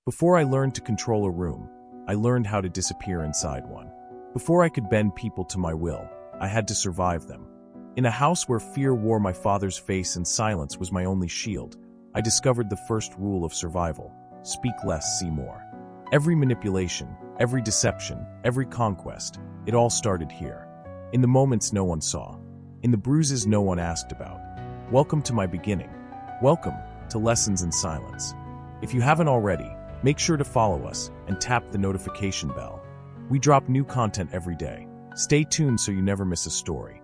Before I learned to control a room, I learned how to disappear inside one. Before I could bend people to my will, I had to survive them. In a house where fear wore my father's face and silence was my only shield, I discovered the first rule of survival: speak less, see more. Every manipulation, every deception, every conquest, it all started here. In the moments no one saw, in the bruises no one asked about. Welcome to my beginning. Welcome to Lessons in Silence. If you haven't already, make sure to follow us and tap the notification bell. We drop new content every day. Stay tuned so you never miss a story.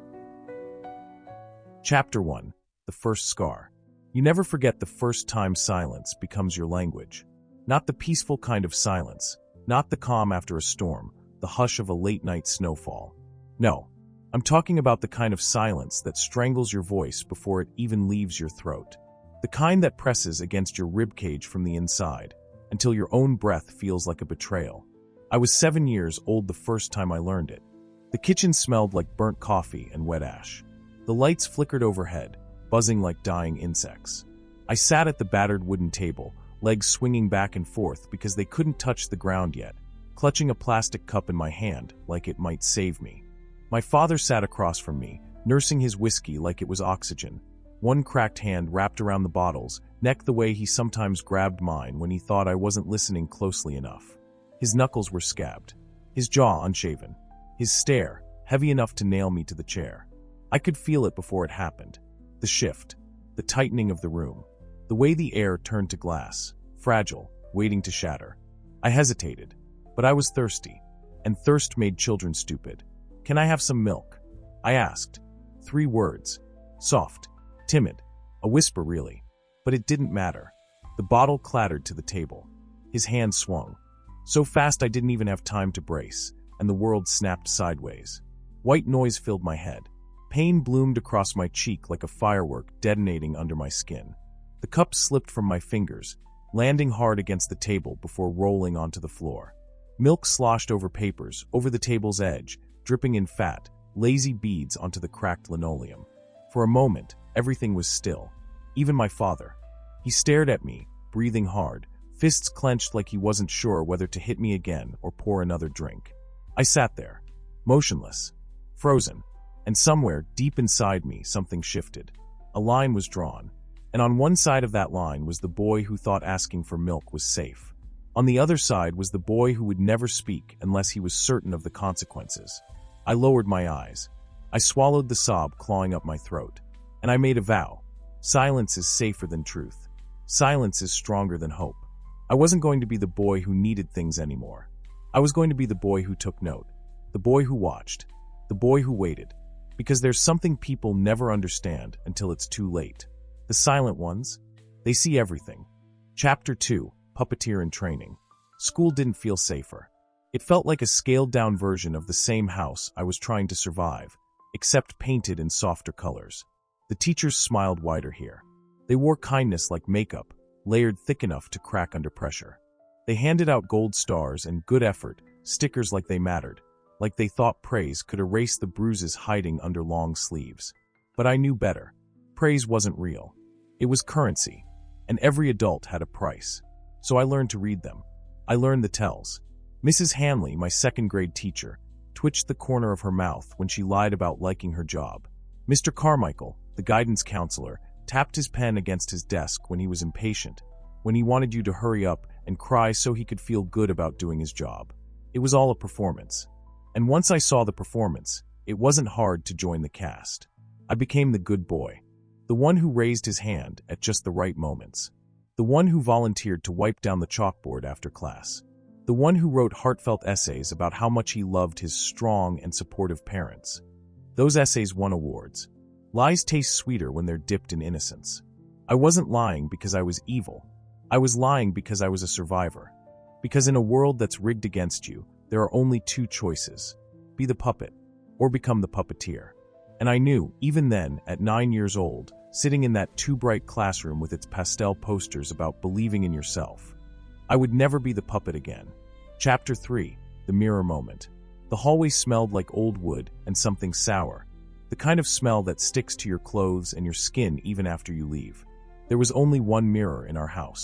Chapter 1. The First Scar. You never forget the first time silence becomes your language. Not the peaceful kind of silence, not the calm after a storm, the hush of a late-night snowfall. No, I'm talking about the kind of silence that strangles your voice before it even leaves your throat. The kind that presses against your ribcage from the inside, until your own breath feels like a betrayal. I was 7 years old the first time I learned it. The kitchen smelled like burnt coffee and wet ash. The lights flickered overhead, buzzing like dying insects. I sat at the battered wooden table, legs swinging back and forth because they couldn't touch the ground yet, clutching a plastic cup in my hand like it might save me. My father sat across from me, nursing his whiskey like it was oxygen. One cracked hand wrapped around the bottles, neck the way he sometimes grabbed mine when he thought I wasn't listening closely enough. His knuckles were scabbed, his jaw unshaven, his stare heavy enough to nail me to the chair. I could feel it before it happened. The shift, the tightening of the room, the way the air turned to glass, fragile, waiting to shatter. I hesitated, but I was thirsty, and thirst made children stupid. "Can I have some milk?" I asked. 3 words. Soft, timid, a whisper really. But it didn't matter. The bottle clattered to the table. His hand swung. So fast I didn't even have time to brace, and the world snapped sideways. White noise filled my head. Pain bloomed across my cheek like a firework detonating under my skin. The cup slipped from my fingers, landing hard against the table before rolling onto the floor. Milk sloshed over papers, over the table's edge, dripping in fat, lazy beads onto the cracked linoleum. For a moment, everything was still. Even my father. He stared at me, breathing hard, fists clenched like he wasn't sure whether to hit me again or pour another drink. I sat there, motionless, frozen, and somewhere deep inside me something shifted. A line was drawn, and on one side of that line was the boy who thought asking for milk was safe. On the other side was the boy who would never speak unless he was certain of the consequences. I lowered my eyes. I swallowed the sob clawing up my throat, and I made a vow. Silence is safer than truth. Silence is stronger than hope. I wasn't going to be the boy who needed things anymore. I was going to be the boy who took note, the boy who watched, the boy who waited. Because there's something people never understand until it's too late. The silent ones, they see everything. Chapter 2, Puppeteer in Training. School didn't feel safer. It felt like a scaled-down version of the same house I was trying to survive, except painted in softer colors. The teachers smiled wider here. They wore kindness like makeup, layered thick enough to crack under pressure. They handed out gold stars and good effort, stickers like they mattered, like they thought praise could erase the bruises hiding under long sleeves. But I knew better. Praise wasn't real. It was currency, and every adult had a price. So I learned to read them. I learned the tells. Mrs. Hanley, my second-grade teacher, twitched the corner of her mouth when she lied about liking her job. Mr. Carmichael, the guidance counselor, tapped his pen against his desk when he was impatient, when he wanted you to hurry up and cry so he could feel good about doing his job. It was all a performance. And once I saw the performance, it wasn't hard to join the cast. I became the good boy, the one who raised his hand at just the right moments, the one who volunteered to wipe down the chalkboard after class, the one who wrote heartfelt essays about how much he loved his strong and supportive parents. Those essays won awards. Lies taste sweeter when they're dipped in innocence. I wasn't lying because I was evil. I was lying because I was a survivor. Because in a world that's rigged against you, there are only 2 choices: be the puppet, or become the puppeteer. And I knew, even then, at 9 years old, sitting in that too-bright classroom with its pastel posters about believing in yourself, I would never be the puppet again. Chapter 3, The Mirror Moment. The hallway smelled like old wood and something sour, the kind of smell that sticks to your clothes and your skin even after you leave. There was only one mirror in our house.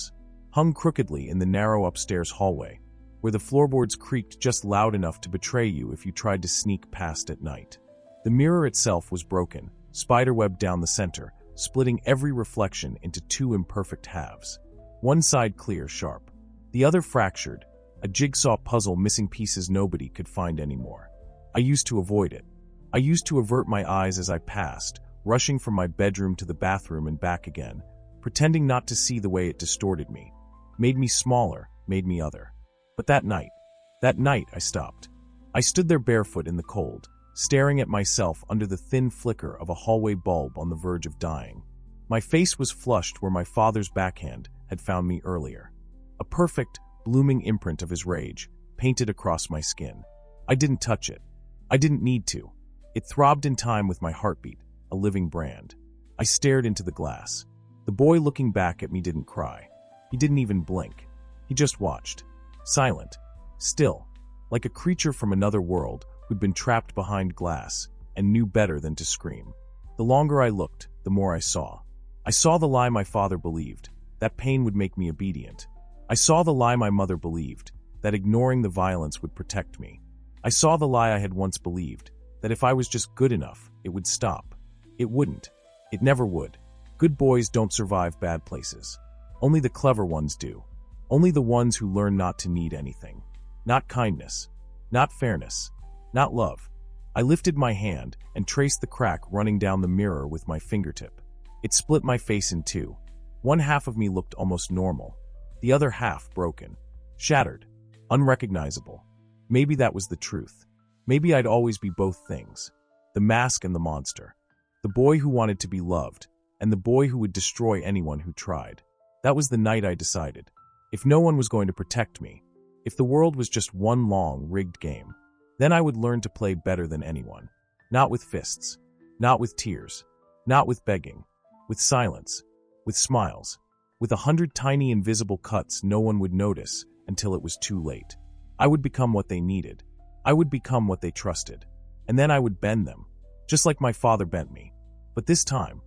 hung crookedly in the narrow upstairs hallway, where the floorboards creaked just loud enough to betray you if you tried to sneak past at night. The mirror itself was broken, spiderwebbed down the center, splitting every reflection into two imperfect halves. One side clear, sharp. The other fractured, a jigsaw puzzle missing pieces nobody could find anymore. I used to avoid it. I used to avert my eyes as I passed, rushing from my bedroom to the bathroom and back again, pretending not to see the way it distorted me, made me smaller, made me other. But that night I stopped. I stood there barefoot in the cold, staring at myself under the thin flicker of a hallway bulb on the verge of dying. My face was flushed where my father's backhand had found me earlier. A perfect, blooming imprint of his rage, painted across my skin. I didn't touch it. I didn't need to. It throbbed in time with my heartbeat, a living brand. I stared into the glass. The boy looking back at me didn't cry. He didn't even blink. He just watched. Silent. Still. Like a creature from another world who'd been trapped behind glass and knew better than to scream. The longer I looked, the more I saw. I saw the lie my father believed, that pain would make me obedient. I saw the lie my mother believed, that ignoring the violence would protect me. I saw the lie I had once believed, that if I was just good enough, it would stop. It wouldn't. It never would. Good boys don't survive bad places. Only the clever ones do. Only the ones who learn not to need anything. Not kindness. Not fairness. Not love. I lifted my hand and traced the crack running down the mirror with my fingertip. It split my face in two. One half of me looked almost normal. The other half broken. Shattered. Unrecognizable. Maybe that was the truth. Maybe I'd always be both things. The mask and the monster. The boy who wanted to be loved, and the boy who would destroy anyone who tried. That was the night I decided. If no one was going to protect me, if the world was just one long, rigged game, then I would learn to play better than anyone. Not with fists. Not with tears. Not with begging. With silence. With smiles. With 100 tiny invisible cuts no one would notice until it was too late. I would become what they needed. I would become what they trusted. And then I would bend them, just like my father bent me. But this time,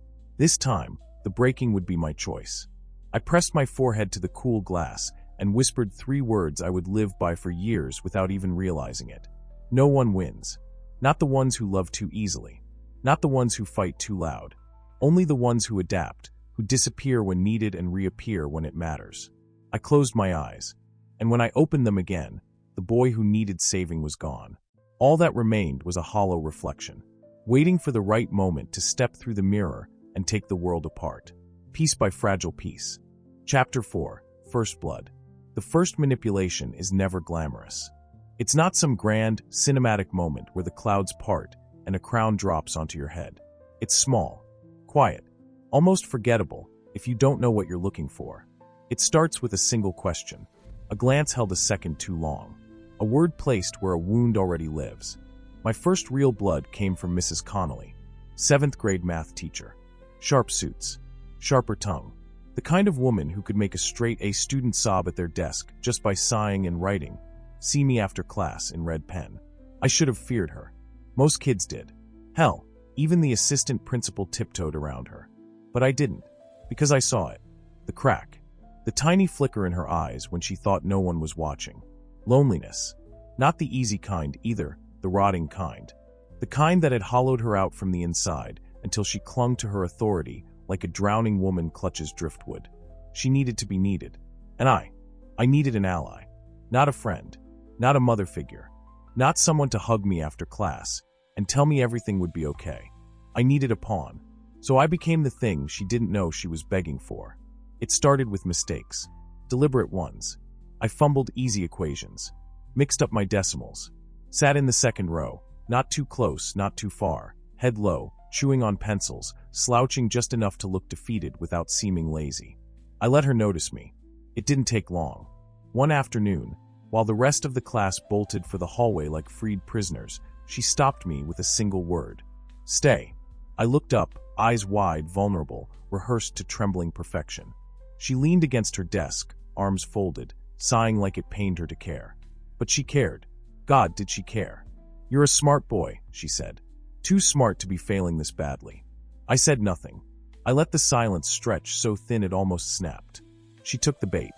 the breaking would be my choice. I pressed my forehead to the cool glass and whispered 3 words I would live by for years without even realizing it. No one wins. Not the ones who love too easily. Not the ones who fight too loud. Only the ones who adapt, who disappear when needed and reappear when it matters. I closed my eyes, and when I opened them again, the boy who needed saving was gone. All that remained was a hollow reflection, waiting for the right moment to step through the mirror and take the world apart, piece by fragile piece. Chapter 4, First Blood. The first manipulation is never glamorous. It's not some grand, cinematic moment where the clouds part and a crown drops onto your head. It's small, quiet, almost forgettable if you don't know what you're looking for. It starts with a single question, a glance held a second too long, a word placed where a wound already lives. My first real blood came from Mrs. Connolly, 7th grade math teacher. Sharp suits, sharper tongue, the kind of woman who could make a straight-A student sob at their desk just by sighing and writing, "See me after class" in red pen. I should have feared her. Most kids did. Hell, even the assistant principal tiptoed around her. But I didn't, because I saw it. The crack. The tiny flicker in her eyes when she thought no one was watching. Loneliness. Not the easy kind either, the rotting kind. The kind that had hollowed her out from the inside until she clung to her authority like a drowning woman clutches driftwood. She needed to be needed. And I needed an ally. Not a friend. Not a mother figure. Not someone to hug me after class and tell me everything would be okay. I needed a pawn. So I became the thing she didn't know she was begging for. It started with mistakes. Deliberate ones. I fumbled easy equations. Mixed up my decimals. Sat in the second row. Not too close, not too far. Head low, chewing on pencils, slouching just enough to look defeated without seeming lazy. I let her notice me. It didn't take long. One afternoon, while the rest of the class bolted for the hallway like freed prisoners, she stopped me with a single word. "Stay." I looked up, eyes wide, vulnerable, rehearsed to trembling perfection. She leaned against her desk, arms folded, sighing like it pained her to care. But she cared. God, did she care. "You're a smart boy," she said. "Too smart to be failing this badly." I said nothing. I let the silence stretch so thin it almost snapped. She took the bait.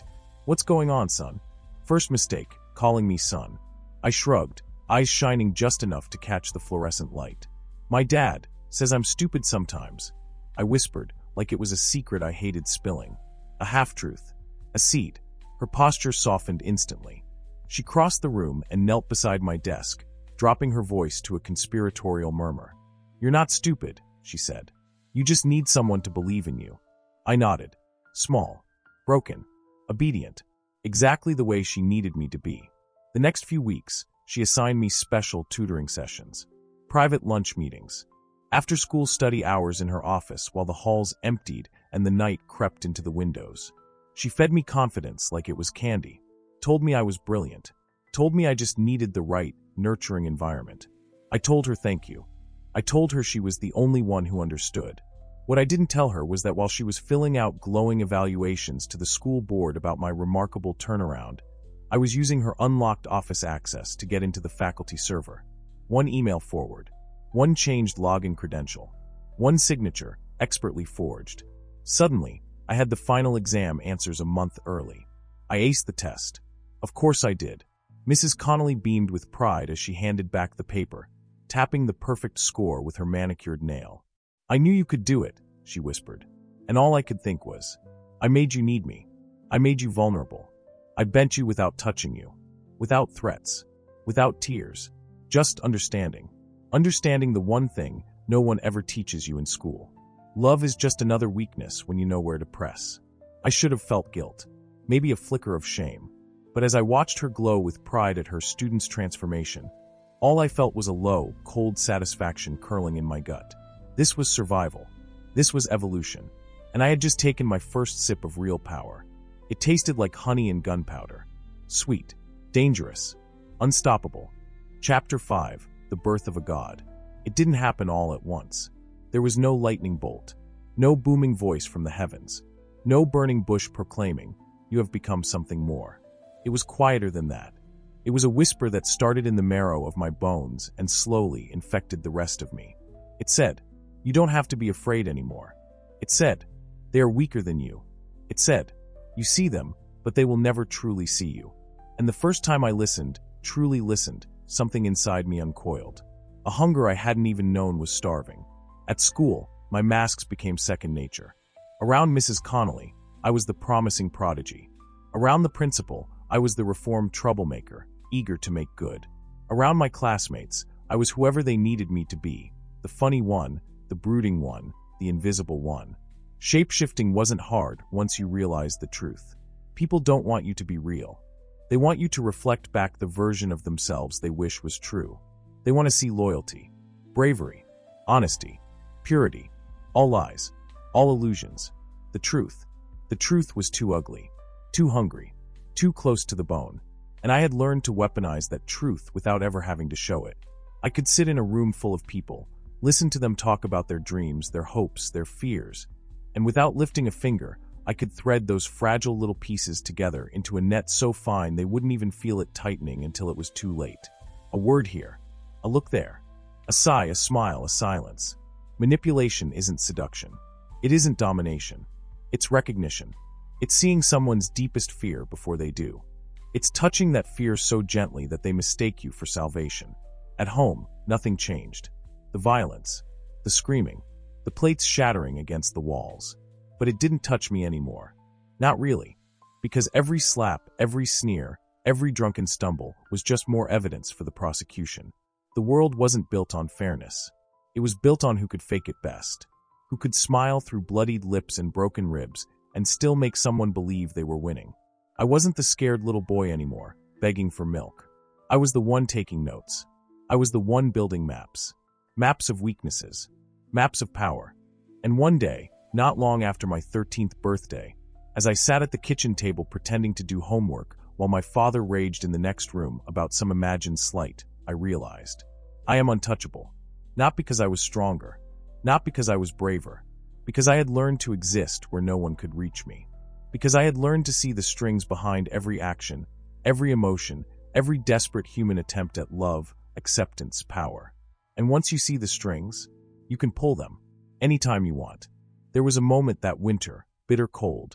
What's going on, son? First mistake, calling me son. I shrugged, eyes shining just enough to catch the fluorescent light. My dad says I'm stupid sometimes. I whispered, like it was a secret I hated spilling. A half-truth. A seed. Her posture softened instantly. She crossed the room and knelt beside my desk, dropping her voice to a conspiratorial murmur. You're not stupid, she said. You just need someone to believe in you. I nodded. Small. Broken. Obedient. Exactly the way she needed me to be. The next few weeks, she assigned me special tutoring sessions. Private lunch meetings. After-school study hours in her office while the halls emptied and the night crept into the windows. She fed me confidence like it was candy. Told me I was brilliant. Told me I just needed the right, nurturing environment. I told her thank you. I told her she was the only one who understood. What I didn't tell her was that while she was filling out glowing evaluations to the school board about my remarkable turnaround, I was using her unlocked office access to get into the faculty server. One email forward. One changed login credential. One signature, expertly forged. Suddenly, I had the final exam answers a month early. I aced the test. Of course I did. Mrs. Connolly beamed with pride as she handed back the paper, tapping the perfect score with her manicured nail. I knew you could do it, she whispered. And all I could think was, I made you need me. I made you vulnerable. I bent you without touching you. Without threats. Without tears. Just understanding. Understanding the one thing no one ever teaches you in school. Love is just another weakness when you know where to press. I should have felt guilt. Maybe a flicker of shame. But as I watched her glow with pride at her student's transformation, all I felt was a low, cold satisfaction curling in my gut. This was survival. This was evolution. And I had just taken my first sip of real power. It tasted like honey and gunpowder. Sweet. Dangerous. Unstoppable. Chapter 5. The Birth of a God. It didn't happen all at once. There was no lightning bolt. No booming voice from the heavens. No burning bush proclaiming, you have become something more. It was quieter than that. It was a whisper that started in the marrow of my bones and slowly infected the rest of me. It said, you don't have to be afraid anymore. It said, they are weaker than you. It said, you see them, but they will never truly see you. And the first time I listened, truly listened, something inside me uncoiled. A hunger I hadn't even known was starving. At school, my masks became second nature. Around Mrs. Connolly, I was the promising prodigy. Around the principal, I was the reformed troublemaker, eager to make good. Around my classmates, I was whoever they needed me to be, the funny one, the brooding one, the invisible one. Shape-shifting wasn't hard once you realized the truth. People don't want you to be real. They want you to reflect back the version of themselves they wish was true. They want to see loyalty, bravery, honesty, purity, all lies, all illusions. The truth. The truth was too ugly, too hungry, too close to the bone, and I had learned to weaponize that truth without ever having to show it. I could sit in a room full of people, listen to them talk about their dreams, their hopes, their fears, and without lifting a finger, I could thread those fragile little pieces together into a net so fine they wouldn't even feel it tightening until it was too late. A word here, a look there, a sigh, a smile, a silence. Manipulation isn't seduction. It isn't domination. It's recognition. It's seeing someone's deepest fear before they do. It's touching that fear so gently that they mistake you for salvation. At home, nothing changed. The violence, the screaming, the plates shattering against the walls. But it didn't touch me anymore. Not really. Because every slap, every sneer, every drunken stumble was just more evidence for the prosecution. The world wasn't built on fairness. It was built on who could fake it best. Who could smile through bloodied lips and broken ribs and still make someone believe they were winning. I wasn't the scared little boy anymore, begging for milk. I was the one taking notes. I was the one building maps. Maps of weaknesses. Maps of power. And one day, not long after my 13th birthday, as I sat at the kitchen table pretending to do homework while my father raged in the next room about some imagined slight, I realized, I am untouchable. Not because I was stronger, not because I was braver, because I had learned to exist where no one could reach me. Because I had learned to see the strings behind every action, every emotion, every desperate human attempt at love, acceptance, power. And once you see the strings, you can pull them, anytime you want. There was a moment that winter, bitter cold,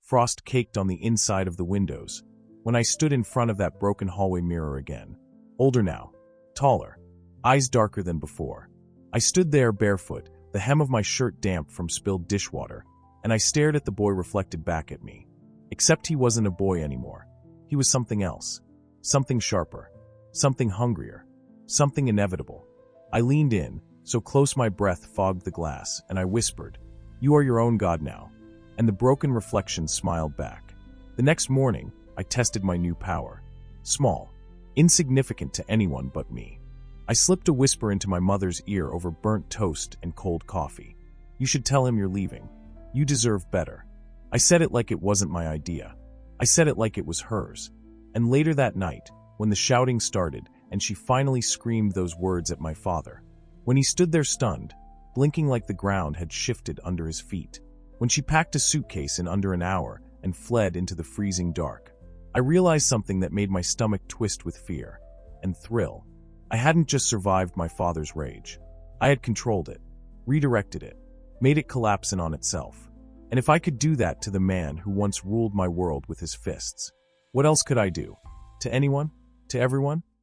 frost caked on the inside of the windows, when I stood in front of that broken hallway mirror again. Older now, taller, eyes darker than before. I stood there barefoot, the hem of my shirt damp from spilled dishwater, and I stared at the boy reflected back at me. Except he wasn't a boy anymore. He was something else. Something sharper. Something hungrier. Something inevitable. I leaned in, so close my breath fogged the glass, and I whispered, "You are your own God now." And the broken reflection smiled back. The next morning, I tested my new power. Small, insignificant to anyone but me. I slipped a whisper into my mother's ear over burnt toast and cold coffee. "You should tell him you're leaving. You deserve better." I said it like it wasn't my idea. I said it like it was hers. And later that night, when the shouting started and she finally screamed those words at my father, when he stood there stunned, blinking like the ground had shifted under his feet, when she packed a suitcase in under an hour and fled into the freezing dark, I realized something that made my stomach twist with fear and thrill. I hadn't just survived my father's rage. I had controlled it, redirected it, made it collapse in on itself. And if I could do that to the man who once ruled my world with his fists, what else could I do? To anyone? To everyone?